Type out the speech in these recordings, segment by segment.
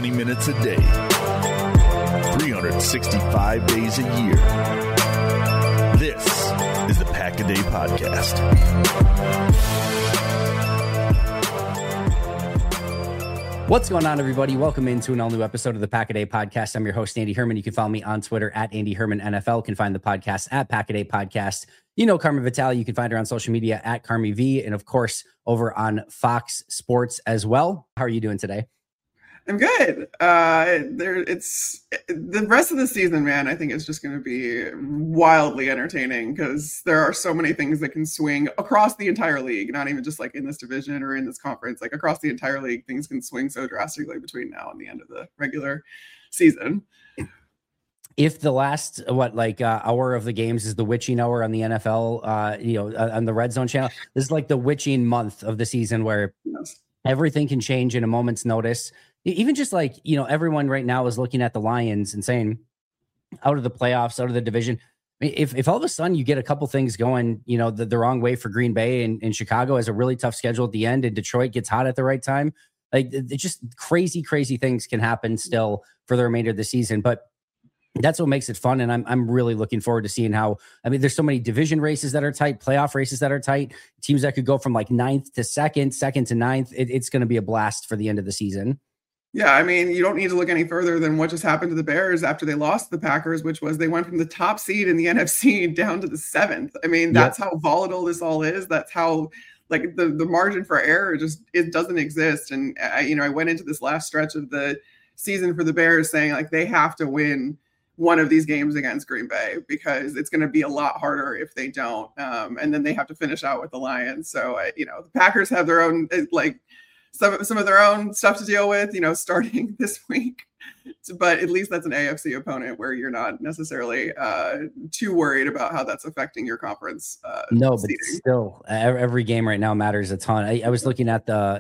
20 minutes a day, 365 days a year. This is the Pack-A-Day Podcast. What's going on, everybody? Welcome into an all-new episode of the Pack-A-Day Podcast. I'm your host, Andy Herman. You can follow me on Twitter at Andy Herman NFL. You can find the podcast at Pack-A-Day Podcast. You know Carmen Vitale. You can find her on social media at Carmi V, and of course, over on Fox Sports as well. How are you doing today? I'm good. It's the rest of the season, man. I think it's just going to be wildly entertaining because there are so many things that can swing across the entire league, not even just like in this division or in this conference, like across the entire league, things can swing so drastically between now and the end of the regular season. If the last hour of the games is the witching hour on the NFL, on the Red Zone channel, this is like the witching month of the season where everything can change in a moment's notice. Even just like, everyone right now is looking at the Lions and saying, out of the playoffs, out of the division, if all of a sudden you get a couple things going, the wrong way for Green Bay and Chicago has a really tough schedule at the end and Detroit gets hot at the right time, like it's just crazy things can happen still for the remainder of the season. But that's what makes it fun. And I'm really looking forward to seeing how, there's so many division races that are tight, playoff races that are tight, teams that could go from like 9th to 2nd to 9th. It's going to be a blast for the end of the season. Yeah, you don't need to look any further than what just happened to the Bears after they lost to the Packers, which was they went from the top seed in the NFC down to the 7th. That's how volatile this all is. That's how like the margin for error it doesn't exist. And I went into this last stretch of the season for the Bears saying like they have to win one of these games against Green Bay because it's going to be a lot harder if they don't. And then they have to finish out with the Lions. So, the Packers have their own, some of their own stuff to deal with, starting this week. But at least that's an AFC opponent where you're not necessarily too worried about how that's affecting your conference. No, seating. But still, every game right now matters a ton. I was looking at the,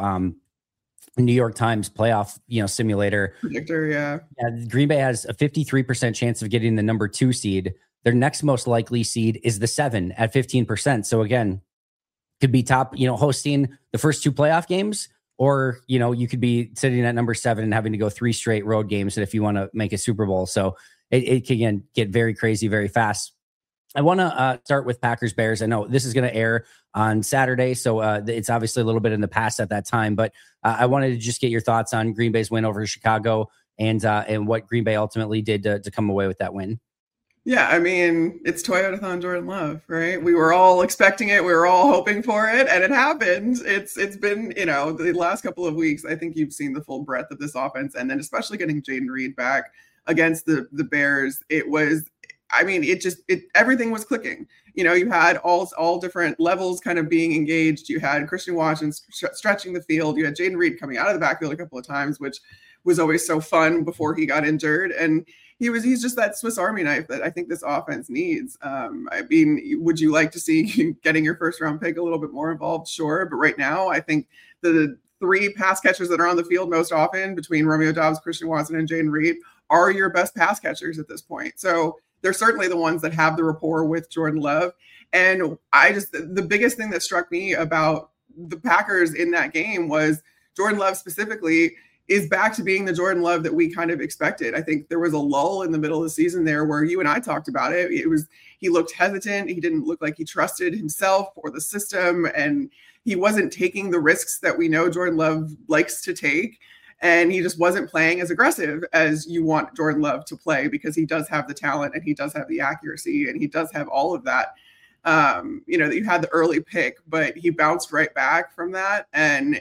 New York Times playoff, simulator predictor. Yeah. Green Bay has a 53% chance of getting the number 2 seed. Their next most likely seed is the 7 at 15%. So again, could be top, hosting the first 2 playoff games, or, you could be sitting at number 7 and having to go 3 straight road games if you want to make a Super Bowl. So it can get very crazy, very fast. I want to start with Packers Bears. I know this is going to air on Saturday, so it's obviously a little bit in the past at that time, but I wanted to just get your thoughts on Green Bay's win over Chicago and what Green Bay ultimately did to come away with that win. Yeah, it's Toyotathon Jordan Love, right? We were all expecting it. We were all hoping for it, and it happened. It's been, the last couple of weeks, I think you've seen the full breadth of this offense, and then especially getting Jayden Reed back against the Bears, it was, everything was clicking. You had all different levels kind of being engaged. You had Christian Watson stretching the field. You had Jayden Reed coming out of the backfield a couple of times, which was always so fun before he got injured. And he's just that Swiss Army knife that I think this offense needs. Would you like to see getting your first round pick a little bit more involved? Sure. But right now, I think the 3 pass catchers that are on the field most often between Romeo Doubs, Christian Watson, and Jayden Reed are your best pass catchers at this point. So they're certainly the ones that have the rapport with Jordan Love. And the biggest thing that struck me about the Packers in that game was Jordan Love specifically is back to being the Jordan Love that we kind of expected. I think there was a lull in the middle of the season there where you and I talked about it. He looked hesitant. He didn't look like he trusted himself or the system. And he wasn't taking the risks that we know Jordan Love likes to take. And he just wasn't playing as aggressive as you want Jordan Love to play because he does have the talent and he does have the accuracy and he does have all of that. That you had the early pick, but he bounced right back from that. And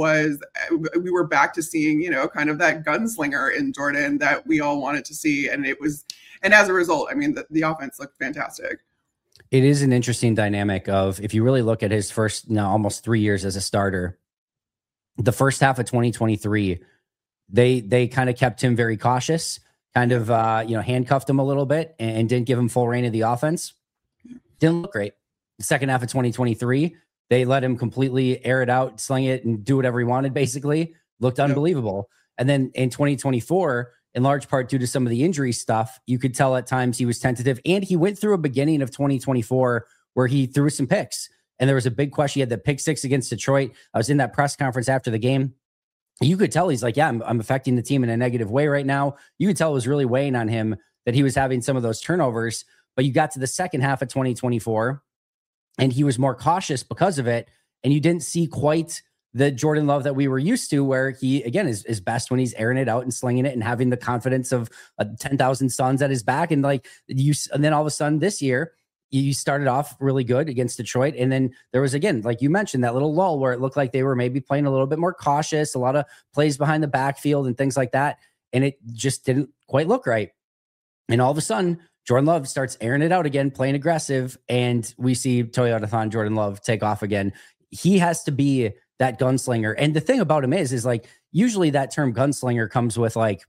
we were back to seeing, kind of that gunslinger in Jordan that we all wanted to see. And as a result, the offense looked fantastic. It is an interesting dynamic of, if you really look at his first almost 3 years as a starter, the first half of 2023, they kind of kept him very cautious, kind of, handcuffed him a little bit and didn't give him full reign of the offense. Didn't look great. The second half of 2023, they let him completely air it out, sling it, and do whatever he wanted, basically. Looked unbelievable. And then in 2024, in large part due to some of the injury stuff, you could tell at times he was tentative. And he went through a beginning of 2024 where he threw some picks. And there was a big question. He had the pick six against Detroit. I was in that press conference after the game. you could tell he's like, yeah, I'm affecting the team in a negative way right now. You could tell it was really weighing on him that he was having some of those turnovers. But you got to the second half of 2024 and he was more cautious because of it. And you didn't see quite the Jordan Love that we were used to, where he, again, is best when he's airing it out and slinging it and having the confidence of 10,000 suns at his back. And and then all of a sudden this year, you started off really good against Detroit. And then there was, again, like you mentioned, that little lull where it looked like they were maybe playing a little bit more cautious, a lot of plays behind the backfield and things like that. And it just didn't quite look right. And all of a sudden, Jordan Love starts airing it out again, playing aggressive. And we see Toyotathon Jordan Love take off again. He has to be that gunslinger. And the thing about him is like, usually that term gunslinger comes with like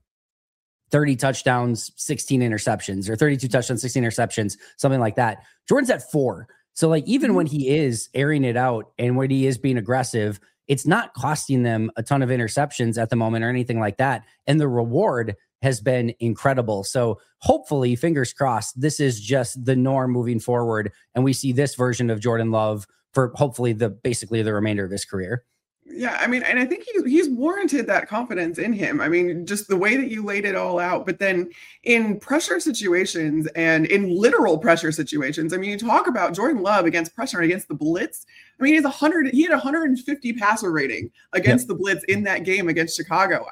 30 touchdowns, 16 interceptions, or 32 touchdowns, 16 interceptions, something like that. Jordan's at 4. So like, even when he is airing it out and when he is being aggressive, it's not costing them a ton of interceptions at the moment or anything like that. And the reward has been incredible. So hopefully, fingers crossed, this is just the norm moving forward. And we see this version of Jordan Love for hopefully basically the remainder of his career. Yeah, I mean, and I think he's warranted that confidence in him. I mean, just the way that you laid it all out. But then in pressure situations and in literal pressure situations, I mean, you talk about Jordan Love against pressure and against the blitz. I mean, he had 150 passer rating against the blitz in that game against Chicago.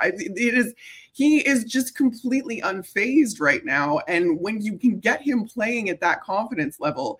He is just completely unfazed right now. And when you can get him playing at that confidence level,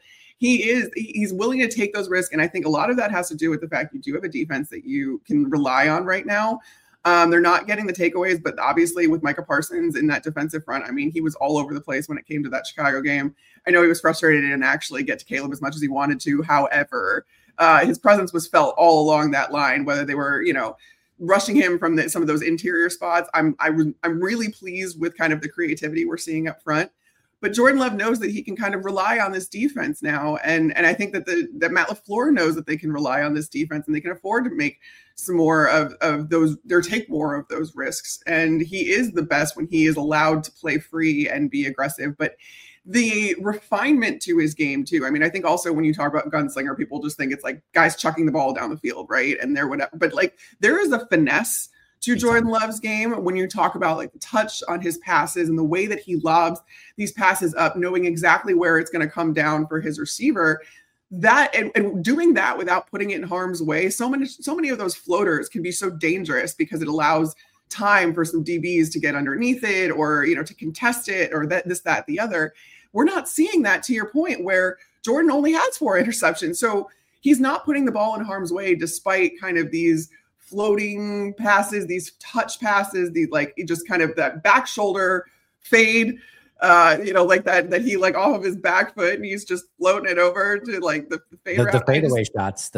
he's willing to take those risks. And I think a lot of that has to do with the fact you do have a defense that you can rely on right now. They're not getting the takeaways, but obviously with Micah Parsons in that defensive front, I mean, he was all over the place when it came to that Chicago game. I know he was frustrated and didn't actually get to Caleb as much as he wanted to. However, his presence was felt all along that line, whether they were, rushing him from some of those interior spots. I'm really pleased with kind of the creativity we're seeing up front. But Jordan Love knows that he can kind of rely on this defense now. And I think that Matt LaFleur knows that they can rely on this defense and they can afford to make some more of those, or take more of those risks. And he is the best when he is allowed to play free and be aggressive. But the refinement to his game too. I mean, I think also when you talk about gunslinger, people just think it's like guys chucking the ball down the field, right? And they're whatever. But like there is a finesse to Jordan Love's game when you talk about like the touch on his passes and the way that he lobs these passes up, knowing exactly where it's going to come down for his receiver. That and doing that without putting it in harm's way. So many of those floaters can be so dangerous because it allows time for some DBs to get underneath it or, to contest it or that, the other. We're not seeing that, to your point, where Jordan only has 4 interceptions. So he's not putting the ball in harm's way despite kind of these floating passes, these touch passes, these like just kind of that back shoulder fade, like that he like off of his back foot and he's just floating it over to like the fade route. The fadeaway shots.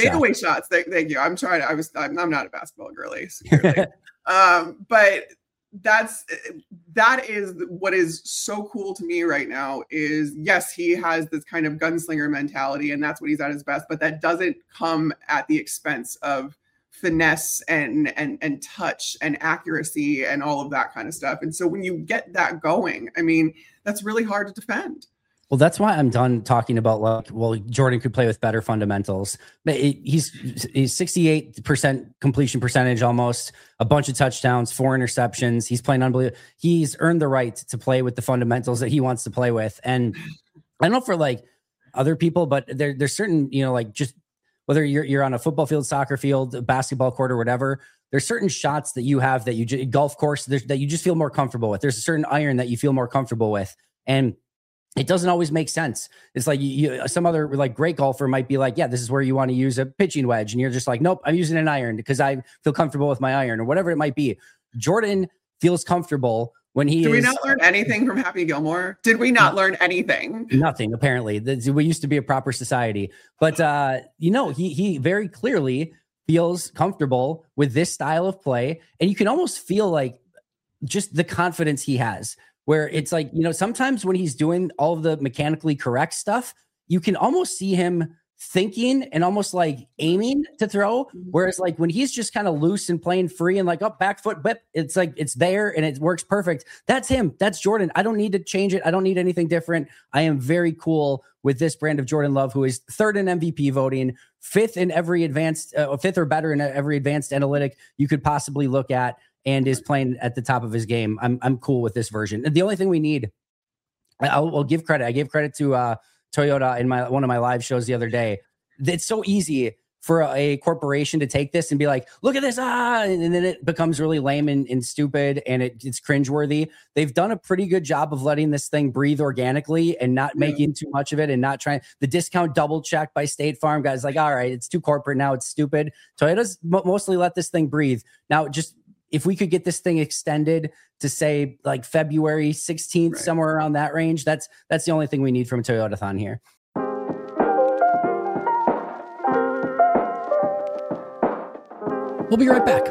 Thank you. I'm not a basketball girly. But that is what is so cool to me right now is, yes, he has this kind of gunslinger mentality and that's what he's at his best, but that doesn't come at the expense of finesse and touch and accuracy and all of that kind of stuff. And so when you get that going, I mean, that's really hard to defend. Well, that's why I'm done talking about Jordan could play with better fundamentals. But he's 68% completion percentage, almost a bunch of touchdowns, 4 interceptions. He's playing unbelievable. He's earned the right to play with the fundamentals that he wants to play with. And I don't know for like other people, but there's certain, just whether you're on a football field, soccer field, a basketball court or whatever, there's certain shots that you have that golf course that you just feel more comfortable with. There's a certain iron that you feel more comfortable with. And it doesn't always make sense. It's like some other like great golfer might be like, yeah, this is where you want to use a pitching wedge. And you're just like, nope, I'm using an iron because I feel comfortable with my iron or whatever it might be. Jordan feels comfortable when he Did we not learn anything from Happy Gilmore? Did we not learn anything? Nothing, apparently. We used to be a proper society. But, he very clearly feels comfortable with this style of play. And you can almost feel like just the confidence he has, where it's like, sometimes when he's doing all of the mechanically correct stuff, you can almost see him thinking and almost like aiming to throw. Whereas like when he's just kind of loose and playing free and like back foot, but it's like, it's there and it works perfect. That's him. That's Jordan. I don't need to change it. I don't need anything different. I am very cool with this brand of Jordan Love, who is 3rd in MVP voting, fifth or better in every advanced analytic you could possibly look at, and is playing at the top of his game. I'm cool with this version. The only thing we need, I'll give credit. I gave credit to Toyota in one of my live shows the other day. It's so easy for a corporation to take this and be like, look at this, and then it becomes really lame and stupid, and it's cringeworthy. They've done a pretty good job of letting this thing breathe organically and not making too much of it, and not trying the discount double check by State Farm guys. Like, all right, it's too corporate now, it's stupid. Toyota's mostly let this thing breathe. Now, just if we could get this thing extended to say like February 16th, somewhere around that range, that's the only thing we need from Toyotathon here. We'll be right back.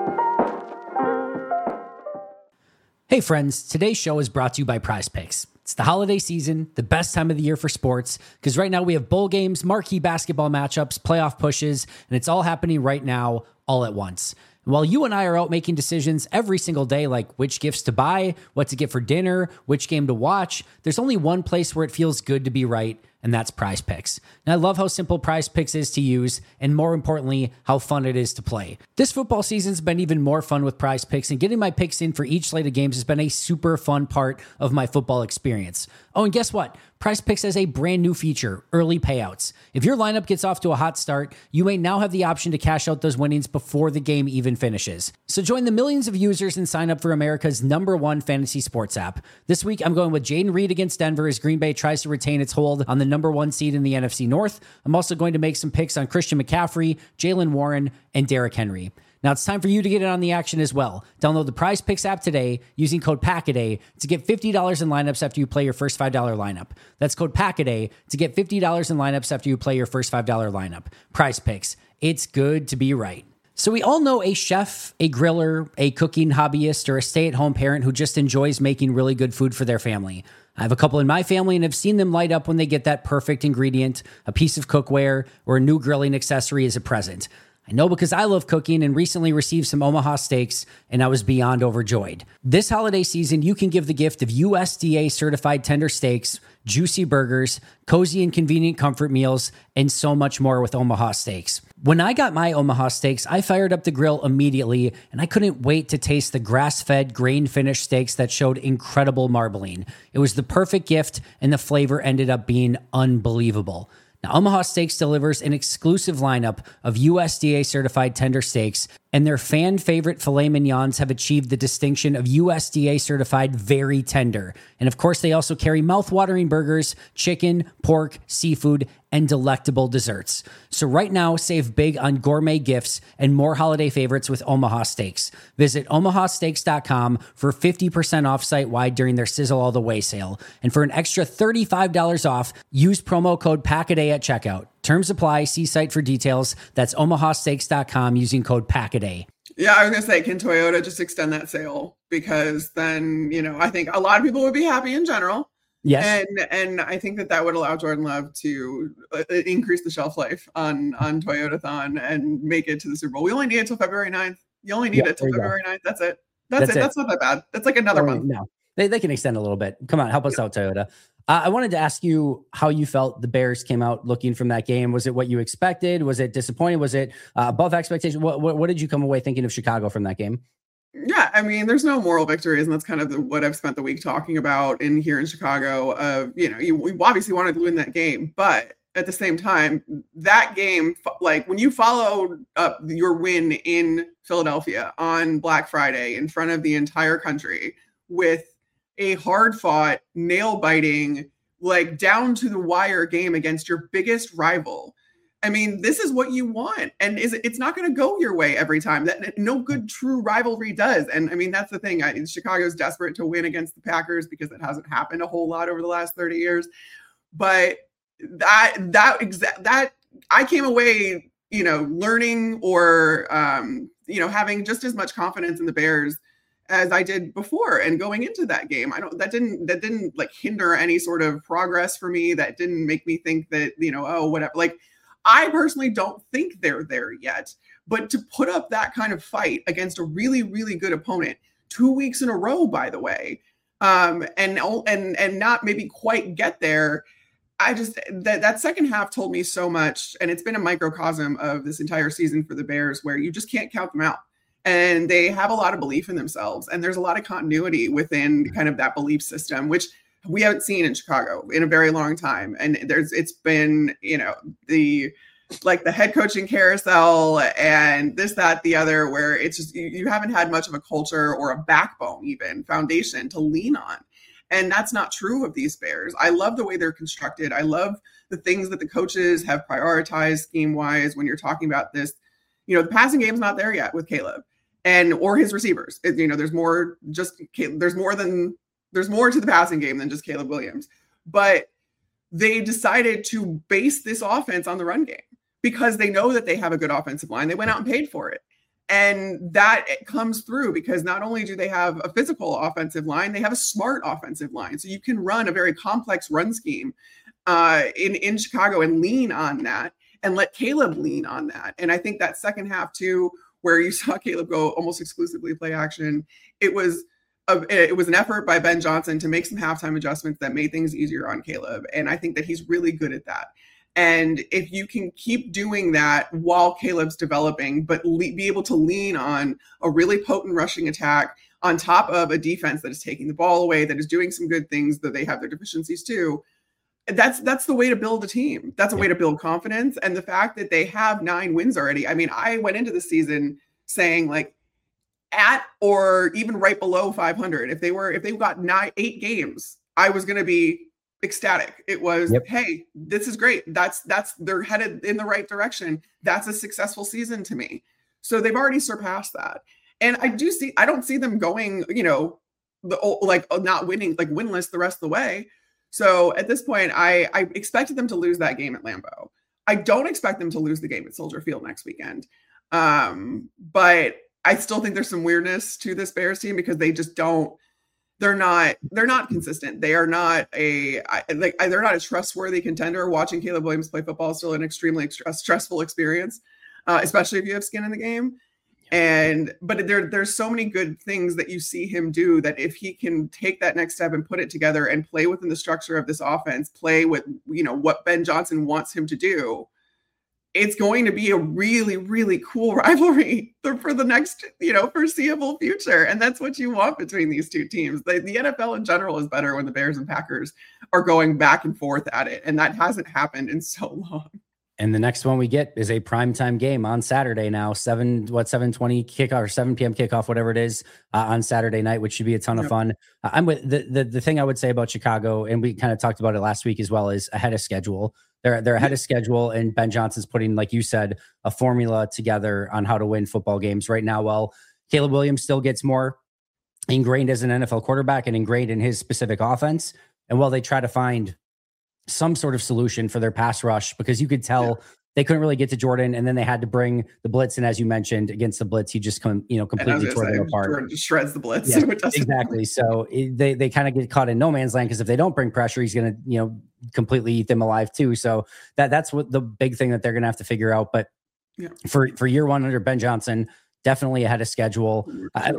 Hey friends, today's show is brought to you by Prize Picks. It's the holiday season, the best time of the year for sports, because right now we have bowl games, marquee basketball matchups, playoff pushes, and it's all happening right now, all at once. And while you and I are out making decisions every single day, like which gifts to buy, what to get for dinner, which game to watch, there's only one place where it feels good to be right, and that's Prize Picks. And I love how simple Prize Picks is to use, and more importantly, how fun it is to play. This football season's been even more fun with Prize Picks, and getting my picks in for each slate of games has been a super fun part of my football experience. Oh, and guess what? Prize Picks has a brand new feature, early payouts. If your lineup gets off to a hot start, you may now have the option to cash out those winnings before the game even finishes. So join the millions of users and sign up for America's #1 fantasy sports app. This week, I'm going with Jaden Reed against Denver as Green Bay tries to retain its hold on the #1 seed in the NFC North. I'm also going to make some picks on Christian McCaffrey, Jaylen Warren, and Derrick Henry. Now it's time for you to get in on the action as well. Download the Prize Picks app today using code PACKADAY to get $50 in lineups after you play your first $5 lineup. That's code PACKADAY to get $50 in lineups after you play your first $5 lineup. Prize Picks. It's good to be right. So we all know a chef, a griller, a cooking hobbyist, or a stay-at-home parent who just enjoys making really good food for their family. I have a couple in my family and have seen them light up when they get that perfect ingredient, a piece of cookware, or a new grilling accessory as a present. I know because I love cooking and recently received some Omaha steaks, and I was beyond overjoyed. This holiday season, you can give the gift of USDA certified tender steaks, juicy burgers, cozy and convenient comfort meals, and so much more with Omaha Steaks. When I got my Omaha Steaks, I fired up the grill immediately, and I couldn't wait to taste the grass-fed, grain-finished steaks that showed incredible marbling. It was the perfect gift, and the flavor ended up being unbelievable. Now, Omaha Steaks delivers an exclusive lineup of USDA certified tender steaks, and their fan favorite filet mignons have achieved the distinction of USDA certified very tender. And of course, they also carry mouth-watering burgers, chicken, pork, seafood, and delectable desserts. So right now, save big on gourmet gifts and more holiday favorites with Omaha Steaks. Visit omahasteaks.com for 50% off site-wide during their Sizzle All the Way sale. And for an extra $35 off, use promo code PACKADAY at checkout. Terms apply. See site for details. That's omahasteaks.com using code PACKADAY. Yeah, I was going to say, can Toyota just extend that sale? Because then, I think a lot of people would be happy in general. Yes. And I think that would allow Jordan Love to increase the shelf life on Toyotathon and make it to the Super Bowl. We only need it till February 9th. You only need it till February 9th. That's it. That's it. That's not that bad. That's like another month. No, they can extend a little bit. Come on, help us out, Toyota. I wanted to ask you how you felt the Bears came out looking from that game. Was it what you expected? Was it disappointing? Was it above expectation? What did you come away thinking of Chicago from that game? Yeah, I mean, there's no moral victories, and that's kind of what I've spent the week talking about here in Chicago. We obviously wanted to win that game, but at the same time, that game, like when you follow up your win in Philadelphia on Black Friday in front of the entire country with a hard-fought, nail-biting, like down-to-the-wire game against your biggest rival. I mean, this is what you want. And it's not going to go your way every time. That no good true rivalry does. And I mean, that's the thing. Chicago's desperate to win against the Packers because it hasn't happened a whole lot over the last 30 years. But that I came away, learning or, having just as much confidence in the Bears as I did before and going into that game. That didn't like hinder any sort of progress for me. That didn't make me think that, whatever. Like, I personally don't think they're there yet, but to put up that kind of fight against a really, really good opponent 2 weeks in a row, by the way, and not maybe quite get there. I just that second half told me so much, and it's been a microcosm of this entire season for the Bears, where you just can't count them out. And they have a lot of belief in themselves, and there's a lot of continuity within kind of that belief system, which we haven't seen in Chicago in a very long time. And it's been, the head coaching carousel and this, that, the other, where it's just, you haven't had much of a culture or a backbone, even foundation to lean on. And that's not true of these Bears. I love the way they're constructed. I love the things that the coaches have prioritized scheme-wise when you're talking about this. The passing game's not there yet with Caleb or his receivers. There's more to the passing game than just Caleb Williams. But they decided to base this offense on the run game because they know that they have a good offensive line. They went out and paid for it. And that comes through because not only do they have a physical offensive line, they have a smart offensive line. So you can run a very complex run scheme in Chicago and lean on that and let Caleb lean on that. And I think that second half too, where you saw Caleb go almost exclusively play action, it was an effort by Ben Johnson to make some halftime adjustments that made things easier on Caleb. And I think that he's really good at that. And if you can keep doing that while Caleb's developing, but be able to lean on a really potent rushing attack on top of a defense that is taking the ball away, that is doing some good things, though they have their deficiencies too, that's the way to build a team. That's a way to build confidence. And the fact that they have 9 wins already. I mean, I went into the season saying at or even right below 500. If they got 8 games, I was going to be ecstatic. It was, hey, this is great. They're headed in the right direction. That's a successful season to me. So they've already surpassed that. And I don't see them going, not winning, winless the rest of the way. So at this point, I expected them to lose that game at Lambeau. I don't expect them to lose the game at Soldier Field next weekend. But I still think there's some weirdness to this Bears team because they just they're not consistent. They are not they're not a trustworthy contender. Watching Caleb Williams play football is still an extremely stressful experience, especially if you have skin in the game. But there's so many good things that you see him do that if he can take that next step and put it together and play within the structure of this offense, play with, what Ben Johnson wants him to do, it's going to be a really, really cool rivalry for the next, foreseeable future. And that's what you want between these two teams. The NFL in general is better when the Bears and Packers are going back and forth at it. And that hasn't happened in so long. And the next one we get is a primetime game on Saturday now, 7:20 kickoff or 7 p.m. kickoff, whatever it is, on Saturday night, which should be a ton of fun. I'm with the thing I would say about Chicago, and we kind of talked about it last week as well, is ahead of schedule. They're ahead of schedule, and Ben Johnson's putting, like you said, a formula together on how to win football games right now. While Caleb Williams still gets more ingrained as an NFL quarterback and ingrained in his specific offense, and while they try to find some sort of solution for their pass rush, because you could tell they couldn't really get to Jordan, and then they had to bring the blitz. And as you mentioned, against the blitz, he just completely tore them apart. Jordan just shreds the blitz. Yeah, exactly. So they kind of get caught in no man's land, because if they don't bring pressure, he's going to completely eat them alive too. So that's what the big thing that they're going to have to figure out. But for year one under Ben Johnson, definitely ahead of schedule.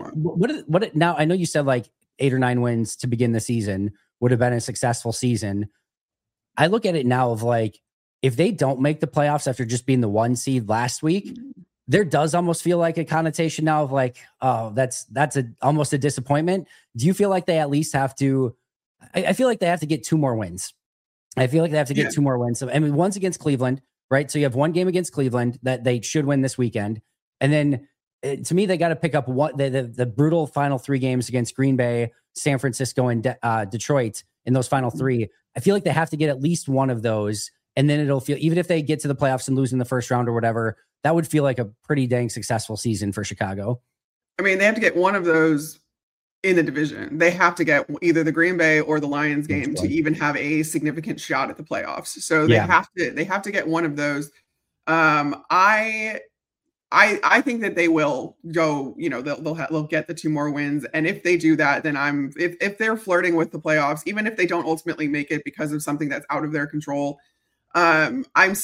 Now I know you said 8 or 9 wins to begin the season would have been a successful season. I look at it now of if they don't make the playoffs after just being the 1 seed last week, there does almost feel like a connotation now of oh, that's almost a disappointment. Do you feel like they at least have to? I feel like they have to get 2 more wins. I feel like they have to get 2 more wins. So, one's against Cleveland, right? So you have 1 game against Cleveland that they should win this weekend, and then to me they got to pick up the brutal final 3 games against Green Bay, San Francisco, and Detroit. In those final 3, I feel like they have to get at least one of those, and then it'll feel, even if they get to the playoffs and lose in the first round or whatever, that would feel like a pretty dang successful season for Chicago. I mean, they have to get one of those in the division. They have to get either the Green Bay or the Lions game to even have a significant shot at the playoffs. So they have to get one of those. I think that they will go, they'll get the 2 more wins. And if they do that, then if they're flirting with the playoffs, even if they don't ultimately make it because of something that's out of their control, I'm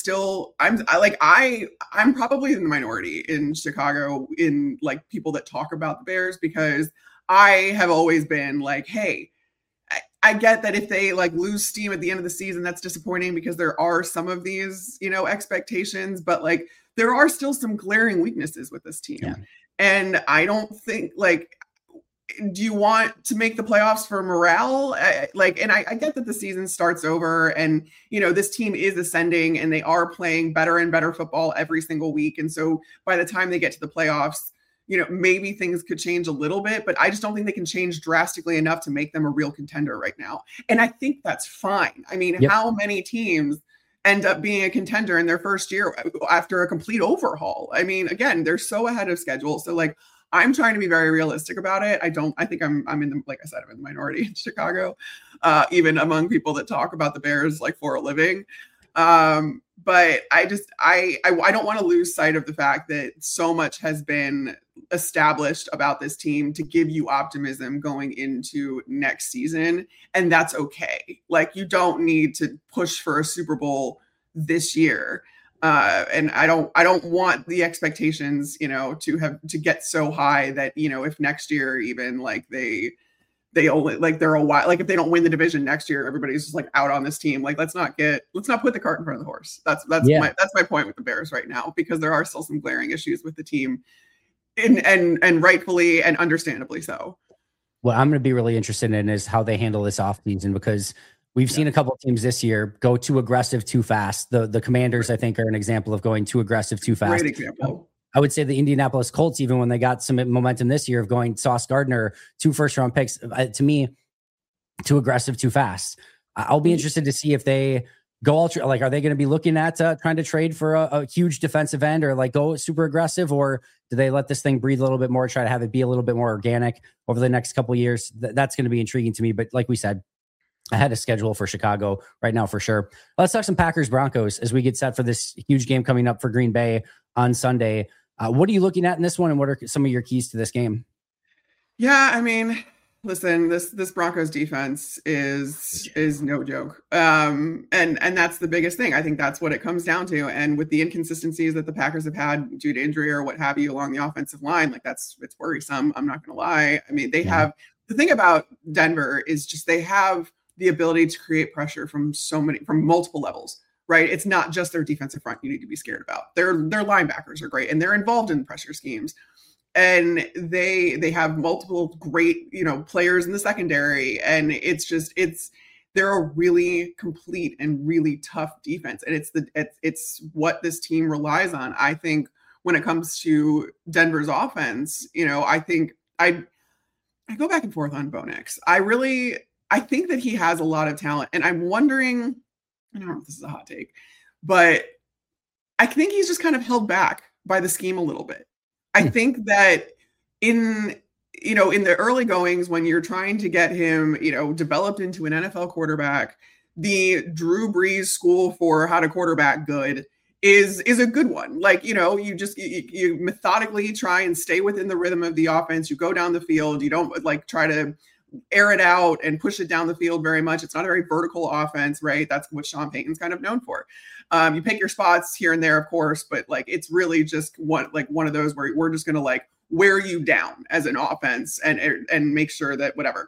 probably in the minority in Chicago in people that talk about the Bears, because I have always been hey, I get that if they like lose steam at the end of the season, that's disappointing because there are some of these, expectations, but like there are still some glaring weaknesses with this team. Yeah. And I don't think do you want to make the playoffs for morale? And I get that the season starts over and, this team is ascending and they are playing better and better football every single week. And so by the time they get to the playoffs, maybe things could change a little bit, but I just don't think they can change drastically enough to make them a real contender right now. And I think that's fine. I mean, How many teams end up being a contender in their first year after a complete overhaul? I mean, again, they're so ahead of schedule. So like, I'm trying to be very realistic about it. I think I'm in the, like I said, I'm in the minority in Chicago, even among people that talk about the Bears like for a living. But I don't want to lose sight of the fact that so much has been established about this team to give you optimism going into next season. And that's okay. Like, you don't need to push for a Super Bowl this year. And I don't want the expectations, to get so high that, if next year even like they only like they're a while, like if they don't win the division next year, everybody's just like out on this team. Like, let's not put the cart in front of the horse. That's my point with the Bears right now, because there are still some glaring issues with the team and rightfully and understandably so. What I'm going to be really interested in is how they handle this offseason, because we've seen a couple of teams this year go too aggressive too fast. The Commanders, I think, are an example of going too aggressive too fast. Great example. I would say the Indianapolis Colts, even when they got some momentum this year of going Sauce Gardner, 2 first-round picks, to me, too aggressive too fast. I'll be interested to see if they go ultra. Like, are they going to be looking at trying to trade for a huge defensive end, or like go super aggressive, or do they let this thing breathe a little bit more, try to have it be a little bit more organic over the next couple of years? That's going to be intriguing to me. But like we said, I had a schedule for Chicago right now for sure. Let's talk some Packers Broncos as we get set for this huge game coming up for Green Bay on Sunday. What are you looking at in this one, and what are some of your keys to this game? Yeah, I mean, listen, this Broncos defense is no joke. And that's the biggest thing. I think that's what it comes down to. And with the inconsistencies that the Packers have had due to injury or what have you along the offensive line, like it's worrisome. I'm not going to lie. I mean, they have, the thing about Denver is just they have the ability to create pressure from multiple levels. Right. It's not just their defensive front you need to be scared about. Their linebackers are great and they're involved in pressure schemes. And they have multiple great, players in the secondary. And they're a really complete and really tough defense. And it's what this team relies on. I think when it comes to Denver's offense, I think I go back and forth on Bo Nix. I think that he has a lot of talent, and I'm wondering, I don't know if this is a hot take, but I think he's just kind of held back by the scheme a little bit. I think that in the early goings, when you're trying to get him, developed into an NFL quarterback, the Drew Brees school for how to quarterback good is a good one. Like, you methodically try and stay within the rhythm of the offense. You go down the field. You don't like try to air it out and push it down the field very much. It's not a very vertical offense, right? That's what Sean Payton's kind of known for. You pick your spots here and there, of course, but like, it's really just one of those where we're just going to like wear you down as an offense and make sure that whatever.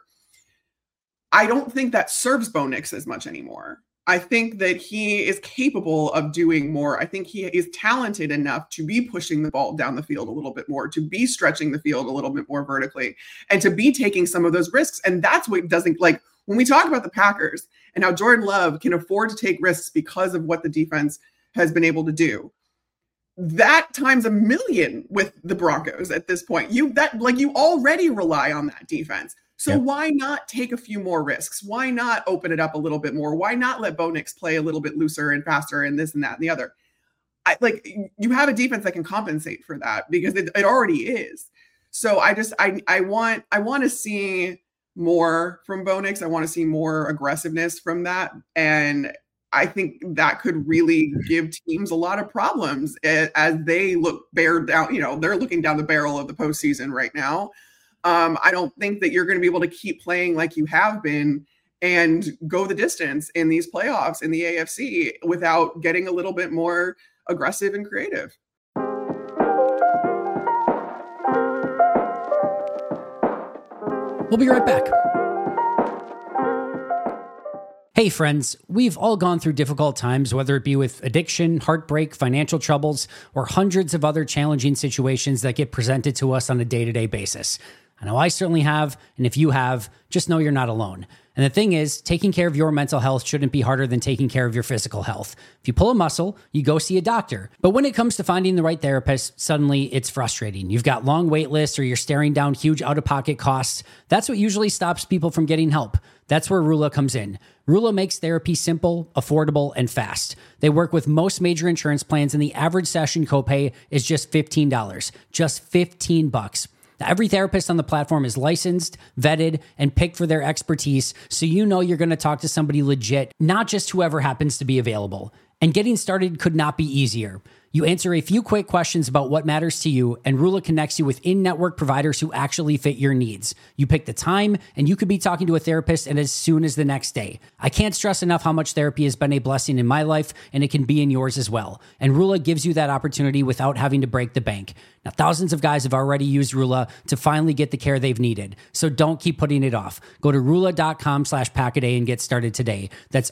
I don't think that serves Bo Nix as much anymore. I think that he is capable of doing more. I think he is talented enough to be pushing the ball down the field a little bit more, to be stretching the field a little bit more vertically, and to be taking some of those risks. And that's what doesn't, like, when we talk about the Packers and how Jordan Love can afford to take risks because of what the defense has been able to do, that times a million with the Broncos at this point. You already rely on that defense. So why not take a few more risks? Why not open it up a little bit more? Why not let Bo Nix play a little bit looser and faster and this and that and the other? You have a defense that can compensate for that because it already is. So I want to see more from Bo Nix. I want to see more aggressiveness from that. And I think that could really give teams a lot of problems as they they're looking down the barrel of the postseason right now. I don't think that you're going to be able to keep playing like you have been and go the distance in these playoffs in the AFC without getting a little bit more aggressive and creative. We'll be right back. Hey friends, we've all gone through difficult times, whether it be with addiction, heartbreak, financial troubles, or hundreds of other challenging situations that get presented to us on a day-to-day basis. I know I certainly have, and if you have, just know you're not alone. And the thing is, taking care of your mental health shouldn't be harder than taking care of your physical health. If you pull a muscle, you go see a doctor. But when it comes to finding the right therapist, suddenly it's frustrating. You've got long wait lists or you're staring down huge out-of-pocket costs. That's what usually stops people from getting help. That's where Rula comes in. Rula makes therapy simple, affordable, and fast. They work with most major insurance plans, and the average session copay is just $15. Just $15. Now, every therapist on the platform is licensed, vetted, and picked for their expertise, so you know you're going to talk to somebody legit, not just whoever happens to be available. And getting started could not be easier. You answer a few quick questions about what matters to you, and Rula connects you with in-network providers who actually fit your needs. You pick the time, and you could be talking to a therapist and as soon as the next day. I can't stress enough how much therapy has been a blessing in my life, and it can be in yours as well. And Rula gives you that opportunity without having to break the bank. Now, thousands of guys have already used Rula to finally get the care they've needed. So don't keep putting it off. Go to Rula.com/Packaday and get started today. That's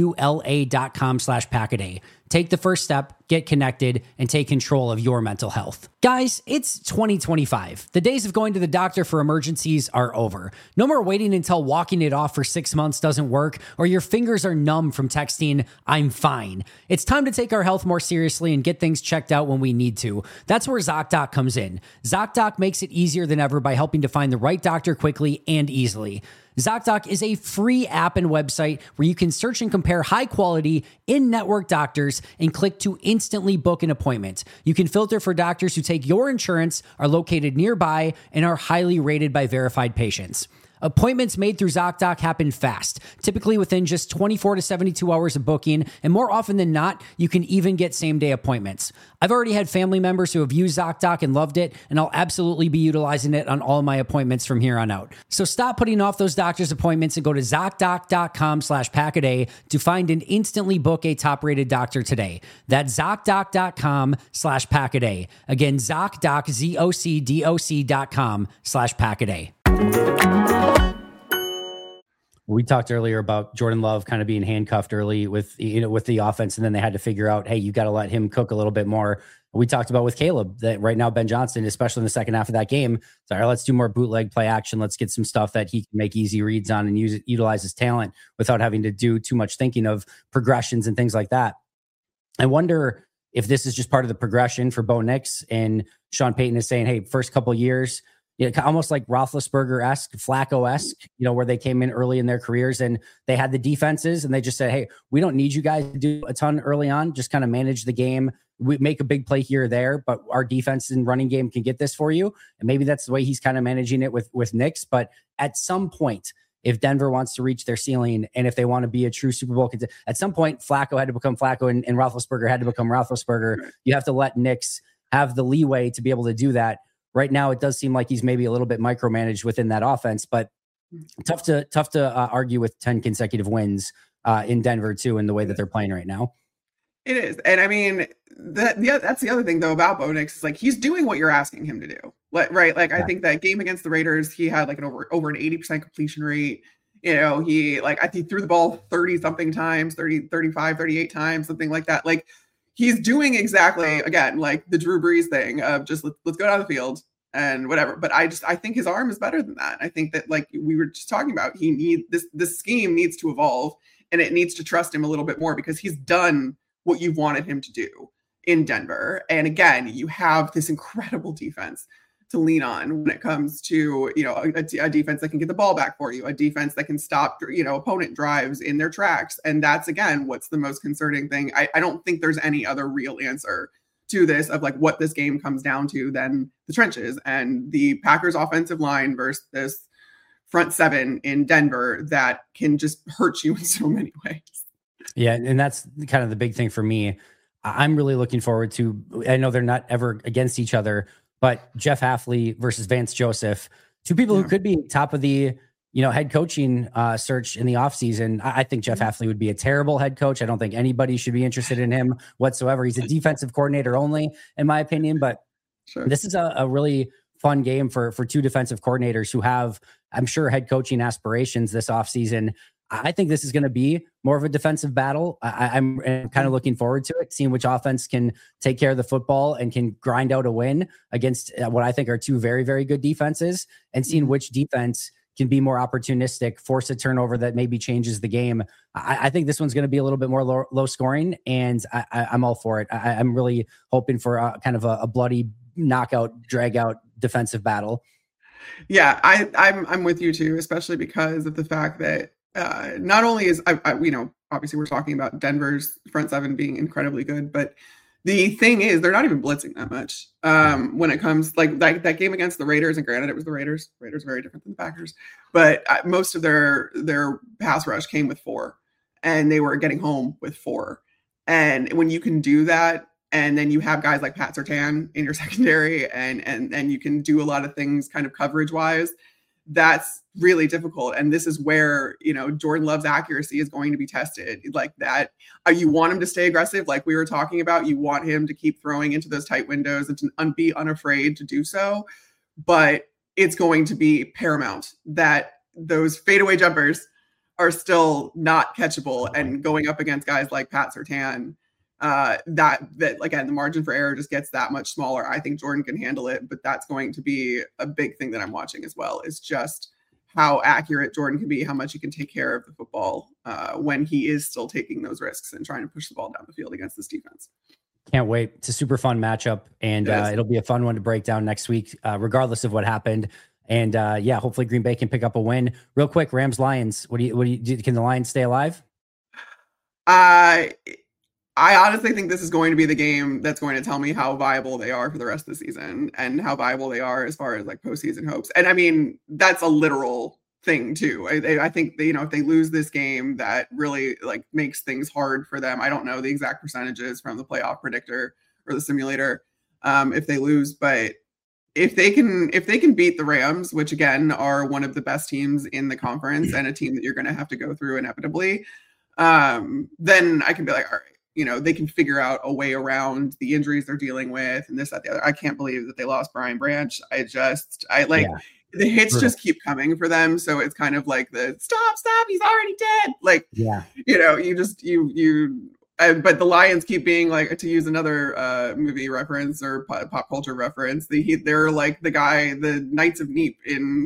RULA.com/Packaday. Take the first step, get connected, and take control of your mental health. Guys, it's 2025. The days of going to the doctor for emergencies are over. No more waiting until walking it off for 6 months doesn't work, or your fingers are numb from texting, "I'm fine." It's time to take our health more seriously and get things checked out when we need to. That's where ZocDoc comes in. ZocDoc makes it easier than ever by helping to find the right doctor quickly and easily. ZocDoc is a free app and website where you can search and compare high-quality, in-network doctors and click to instantly book an appointment. You can filter for doctors who take your insurance, are located nearby, and are highly rated by verified patients. Appointments made through ZocDoc happen fast, typically within just 24 to 72 hours of booking, and more often than not, you can even get same-day appointments. I've already had family members who have used ZocDoc and loved it, and I'll absolutely be utilizing it on all my appointments from here on out. So stop putting off those doctor's appointments and go to ZocDoc.com/Packaday to find and instantly book a top-rated doctor today. That's ZocDoc.com/Packaday. Again, ZocDoc, ZocDoc.com/Packaday. We talked earlier about Jordan Love kind of being handcuffed early with the offense, and then they had to figure out, hey, you got to let him cook a little bit more. We talked about with Caleb that right now Ben Johnson, especially in the second half of that game, so all right, let's do more bootleg play action. Let's get some stuff that he can make easy reads on and utilize his talent without having to do too much thinking of progressions and things like that. I wonder if this is just part of the progression for Bo Nix, and Sean Payton is saying, hey, first couple of years, almost like Roethlisberger-esque, Flacco-esque, where they came in early in their careers and they had the defenses and they just said, hey, we don't need you guys to do a ton early on. Just kind of manage the game. We make a big play here or there, but our defense and running game can get this for you. And maybe that's the way he's kind of managing it with Nix. But at some point, if Denver wants to reach their ceiling and if they want to be a true Super Bowl contender, at some point, Flacco had to become Flacco and Roethlisberger had to become Roethlisberger. You have to let Nix have the leeway to be able to do that. Right now, it does seem like he's maybe a little bit micromanaged within that offense, but tough to argue with 10 consecutive wins in Denver too, in the way that they're playing right now. It is, and I mean that's the other thing though about Bo Nix is like he's doing what you're asking him to do, right? Like I think that game against the Raiders, he had like an over an 80% completion rate. He I think he threw the ball 30 something times, 30, 35, 38 times, something like that. Like. He's doing exactly, again, like the Drew Brees thing of just let's go down the field and whatever. But I think his arm is better than that. I think that, like we were just talking about, this scheme needs to evolve and it needs to trust him a little bit more because he's done what you wanted him to do in Denver. And again, you have this incredible defense to lean on when it comes to, a defense that can get the ball back for you, a defense that can stop, opponent drives in their tracks. And that's, again, what's the most concerning thing. I don't think there's any other real answer to this of like what this game comes down to than the trenches and the Packers offensive line versus this front seven in Denver that can just hurt you in so many ways. Yeah. And that's kind of the big thing for me. I'm really looking forward to, I know they're not ever against each other, but Jeff Hafley versus Vance Joseph, two people who could be top of the, head coaching search in the offseason. I think Jeff Hafley would be a terrible head coach. I don't think anybody should be interested in him whatsoever. He's a defensive coordinator only, in my opinion. But this is a really fun game for two defensive coordinators who have, I'm sure, head coaching aspirations this offseason. I think this is going to be more of a defensive battle. I'm kind of looking forward to it, seeing which offense can take care of the football and can grind out a win against what I think are two very, very good defenses, and seeing which defense can be more opportunistic, force a turnover that maybe changes the game. I think this one's going to be a little bit more low scoring, and I'm all for it. I'm really hoping for kind of a bloody knockout, drag out defensive battle. Yeah, I'm with you too, especially because of the fact that not only is obviously we're talking about Denver's front seven being incredibly good, but the thing is they're not even blitzing that much when it comes like that game against the Raiders. And granted, it was the Raiders. Raiders are very different than the Packers, but most of their pass rush came with 4, and they were getting home with 4. And when you can do that, and then you have guys like Pat Surtain in your secondary, and you can do a lot of things kind of coverage wise, that's really difficult. And this is where, Jordan Love's accuracy is going to be tested like that. You want him to stay aggressive, like we were talking about. You want him to keep throwing into those tight windows and to be unafraid to do so. But it's going to be paramount that those fadeaway jumpers are still not catchable, and going up against guys like Pat Surtain, that again, the margin for error just gets that much smaller. I think Jordan can handle it, but that's going to be a big thing that I'm watching as well, is just how accurate Jordan can be, how much he can take care of the football when he is still taking those risks and trying to push the ball down the field against this defense. Can't wait. It's a super fun matchup, and it'll be a fun one to break down next week, regardless of what happened. And hopefully Green Bay can pick up a win. Real quick, Rams Lions. What do you can the Lions stay alive? I honestly think this is going to be the game that's going to tell me how viable they are for the rest of the season, and how viable they are as far as like postseason hopes. And I mean, that's a literal thing too. I think they, if they lose this game, that really like makes things hard for them. I don't know the exact percentages from the playoff predictor or the simulator if they lose, but if they can beat the Rams, which again are one of the best teams in the conference and a team that you're going to have to go through inevitably, then I can be like, all right, they can figure out a way around the injuries they're dealing with and this, that, the other. I can't believe that they lost Brian Branch. The hits just keep coming for them. So it's kind of like the stop, he's already dead. Like, but the Lions keep being like, to use another movie reference or pop culture reference, they're like the Knights of Neep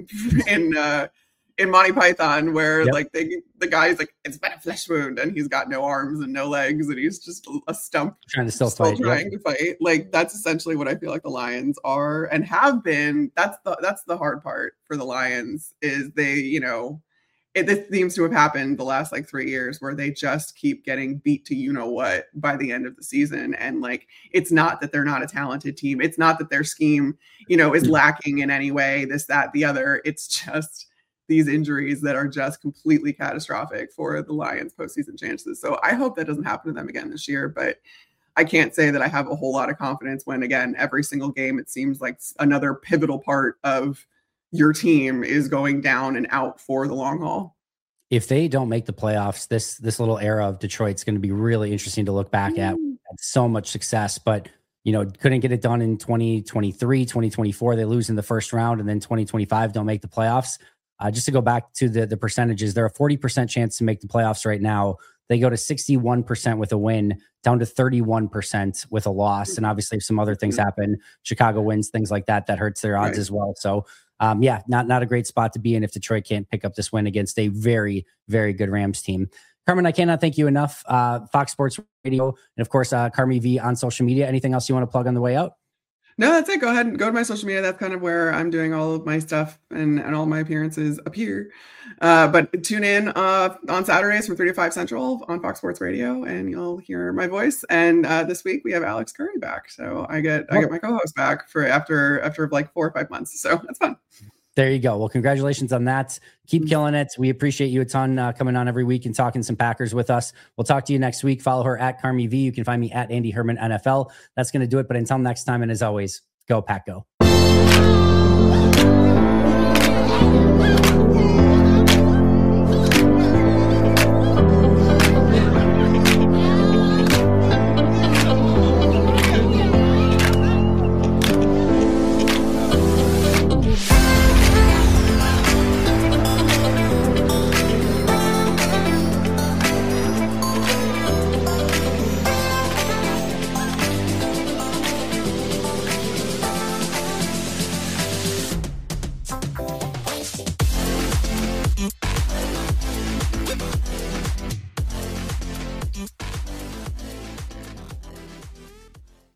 in Monty Python, where like the guy's like, it's been a flesh wound, and he's got no arms and no legs, and he's just a stump trying to fight. Like that's essentially what I feel like the Lions are and have been. That's the hard part for the Lions, is they, this seems to have happened the last like 3 years, where they just keep getting beat to what by the end of the season. And like, it's not that they're not a talented team. It's not that their scheme, is lacking in any way, this, that, the other. It's just these injuries that are just completely catastrophic for the Lions' postseason chances. So I hope that doesn't happen to them again this year, but I can't say that I have a whole lot of confidence when, again, every single game, it seems like another pivotal part of your team is going down and out for the long haul. If they don't make the playoffs, this little era of Detroit's going to be really interesting to look back at. Had so much success, but couldn't get it done in 2023, 2024. They lose in the first round, and then 2025 don't make the playoffs. Just to go back to the percentages, they're a 40% chance to make the playoffs right now. They go to 61% with a win, down to 31% with a loss. And obviously, if some other things happen, Chicago wins, things like that, that hurts their odds as well. So, not a great spot to be in if Detroit can't pick up this win against a very, very good Rams team. Carmen, I cannot thank you enough. Fox Sports Radio, and of course, Carmi V on social media. Anything else you want to plug on the way out? No, that's it. Go ahead and go to my social media. That's kind of where I'm doing all of my stuff and all my appearances appear. But tune in on Saturdays from 3 to 5 Central on Fox Sports Radio, and you'll hear my voice. And this week we have Alex Curry back, so I get my co-host back for after like 4 or 5 months. So that's fun. There you go. Well, congratulations on that. Keep killing it. We appreciate you a ton coming on every week and talking some Packers with us. We'll talk to you next week. Follow her at Carmi V. You can find me at Andy Herman NFL. That's going to do it. But until next time, and as always, go Pack Go.